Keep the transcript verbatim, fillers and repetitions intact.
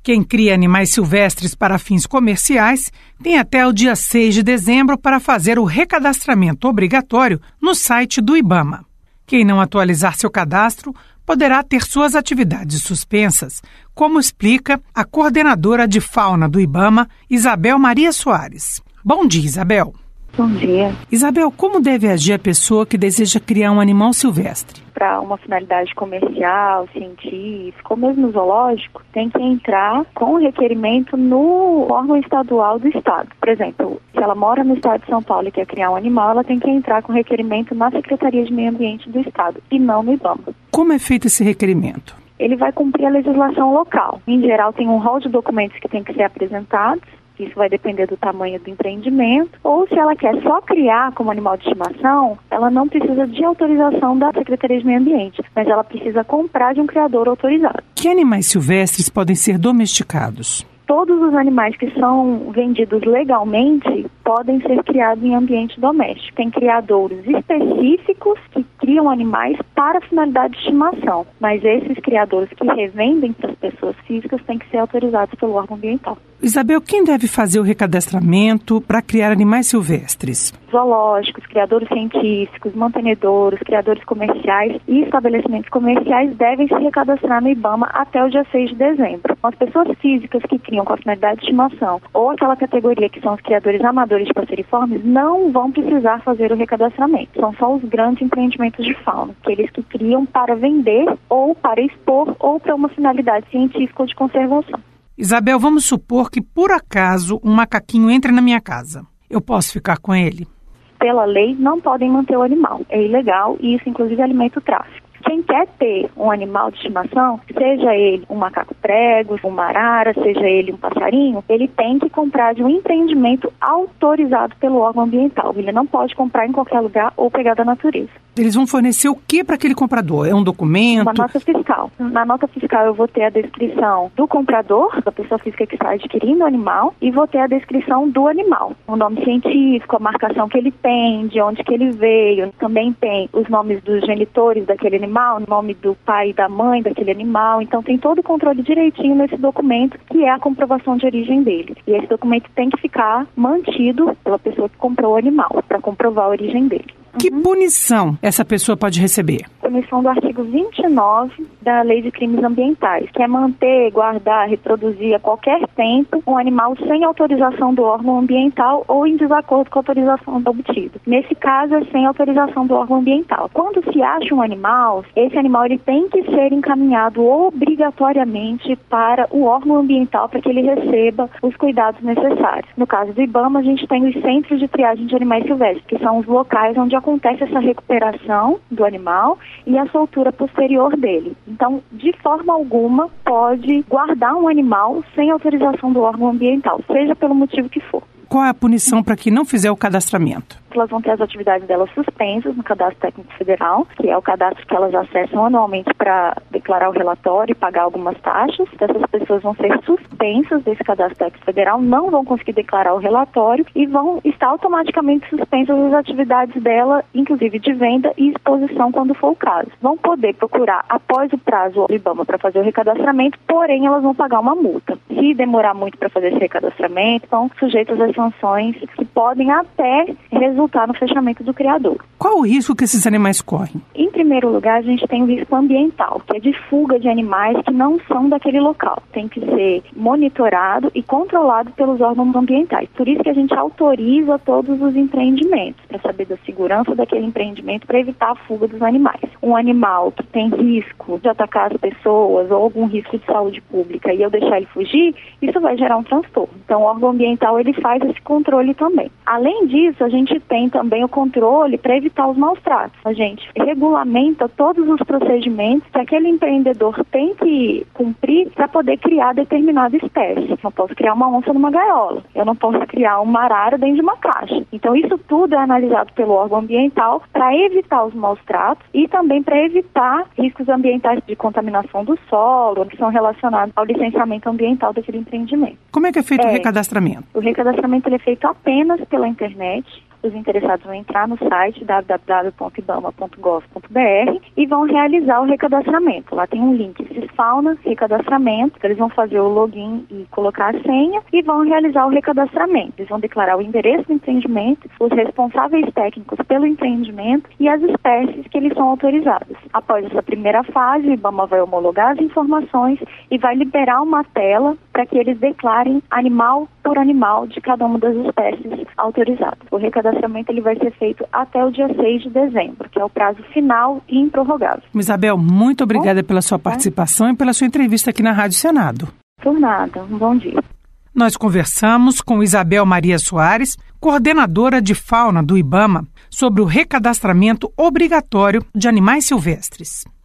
Quem cria animais silvestres para fins comerciais tem até o dia seis de dezembro para fazer o recadastramento obrigatório no site do IBAMA. Quem não atualizar seu cadastro poderá ter suas atividades suspensas, como explica a coordenadora de fauna do IBAMA, Isabel Maria Soares. Bom dia, Isabel. Bom dia. Isabel, como deve agir a pessoa que deseja criar um animal silvestre? Para uma finalidade comercial, científica ou mesmo zoológico, tem que entrar com o requerimento no órgão estadual do estado. Por exemplo, se ela mora no estado de São Paulo e quer criar um animal, ela tem que entrar com requerimento na Secretaria de Meio Ambiente do estado e não no IBAMA. Como é feito esse requerimento? Ele vai cumprir a legislação local. Em geral, tem um rol de documentos que tem que ser apresentados. Isso vai depender do tamanho do empreendimento. Ou se ela quer só criar como animal de estimação, ela não precisa de autorização da Secretaria de Meio Ambiente, mas ela precisa comprar de um criador autorizado. Que animais silvestres podem ser domesticados? Todos os animais que são vendidos legalmente podem ser criados em ambiente doméstico. Tem criadouros específicos que criam animais para finalidade de estimação, mas esses criadores que revendem para as pessoas físicas têm que ser autorizados pelo órgão ambiental. Isabel, quem deve fazer o recadastramento para criar animais silvestres? Zoológicos, criadores científicos, mantenedores, criadores comerciais e estabelecimentos comerciais devem se recadastrar no IBAMA até o dia seis de dezembro. As pessoas físicas que criam com a finalidade de estimação ou aquela categoria que são os criadores amadores de passeriformes não vão precisar fazer o recadastramento. São só os grandes empreendimentos de fauna, aqueles que criam para vender ou para expor ou para uma finalidade científica ou de conservação. Isabel, vamos supor que por acaso um macaquinho entre na minha casa. Eu posso ficar com ele? Pela lei, não podem manter o animal. É ilegal e isso, inclusive, alimenta o tráfico. Quem quer ter um animal de estimação, seja ele um macaco prego, uma arara, seja ele um passarinho, ele tem que comprar de um empreendimento autorizado pelo órgão ambiental. Ele não pode comprar em qualquer lugar ou pegar da natureza. Eles vão fornecer o que para aquele comprador? É um documento? Uma nota fiscal. Na nota fiscal eu vou ter a descrição do comprador, da pessoa física que está adquirindo o animal, e vou ter a descrição do animal. O nome científico, a marcação que ele tem, de onde que ele veio. Também tem os nomes dos genitores daquele animal, o nome do pai e da mãe daquele animal. Então tem todo o controle direitinho nesse documento, que é a comprovação de origem dele. E esse documento tem que ficar mantido pela pessoa que comprou o animal, para comprovar a origem dele. Que punição essa pessoa pode receber? Punição do artigo vinte e nove da Lei de Crimes Ambientais, que é manter, guardar, reproduzir a qualquer tempo um animal sem autorização do órgão ambiental ou em desacordo com a autorização obtida. Nesse caso, é sem autorização do órgão ambiental. Quando se acha um animal, esse animal ele tem que ser encaminhado obrigatoriamente para o órgão ambiental para que ele receba os cuidados necessários. No caso do IBAMA, a gente tem os centros de triagem de animais silvestres, que são os locais onde acontece essa recuperação do animal e a soltura posterior dele. Então, de forma alguma, pode guardar um animal sem autorização do órgão ambiental, seja pelo motivo que for. Qual é a punição para quem não fizer o cadastramento? Elas vão ter as atividades delas suspensas no Cadastro Técnico Federal, que é o cadastro que elas acessam anualmente para declarar o relatório e pagar algumas taxas. Essas pessoas vão ser suspensas desse Cadastro Técnico Federal, não vão conseguir declarar o relatório e vão estar automaticamente suspensas as atividades dela, inclusive de venda e exposição quando for o caso. Vão poder procurar após o prazo do IBAMA para fazer o recadastramento, porém elas vão pagar uma multa. Se demorar muito para fazer esse recadastramento, estão sujeitas às sanções que podem até resultar no fechamento do criador. Qual o risco que esses animais correm? Em primeiro lugar, a gente tem o risco ambiental, que é de fuga de animais que não são daquele local. Tem que ser monitorado e controlado pelos órgãos ambientais. Por isso que a gente autoriza todos os empreendimentos, para saber da segurança daquele empreendimento, para evitar a fuga dos animais. Um animal que tem risco de atacar as pessoas ou algum risco de saúde pública e eu deixar ele fugir, isso vai gerar um transtorno. Então, o órgão ambiental ele faz esse controle também. Além disso, a gente tem também o controle para evitar os maus tratos. A gente regulamenta todos os procedimentos que aquele empreendedor tem que cumprir para poder criar determinada espécie. Eu não posso criar uma onça numa gaiola. Eu não posso criar uma arara dentro de uma caixa. Então, isso tudo é analisado pelo órgão ambiental para evitar os maus tratos e também para evitar riscos ambientais de contaminação do solo, que são relacionados ao licenciamento ambiental daquele empreendimento. Como é que é feito é, o recadastramento? O recadastramento ele é feito apenas pela internet. Os interessados vão entrar no site w w w ponto ibama ponto gov ponto b r e vão realizar o recadastramento. Lá tem um link Cisfauna, recadastramento, eles vão fazer o login e colocar a senha e vão realizar o recadastramento. Eles vão declarar o endereço do empreendimento, os responsáveis técnicos pelo empreendimento e as espécies que eles são autorizados. Após essa primeira fase, o IBAMA vai homologar as informações e vai liberar uma tela para que eles declarem animal por animal de cada uma das espécies autorizadas. O recadastramento ele vai ser feito até o dia seis de dezembro, que é o prazo final e improrrogável. Isabel, muito obrigada bom, pela sua participação é? e pela sua entrevista aqui na Rádio Senado. Por nada, um bom dia. Nós conversamos com Isabel Maria Soares, coordenadora de fauna do IBAMA, sobre o recadastramento obrigatório de animais silvestres.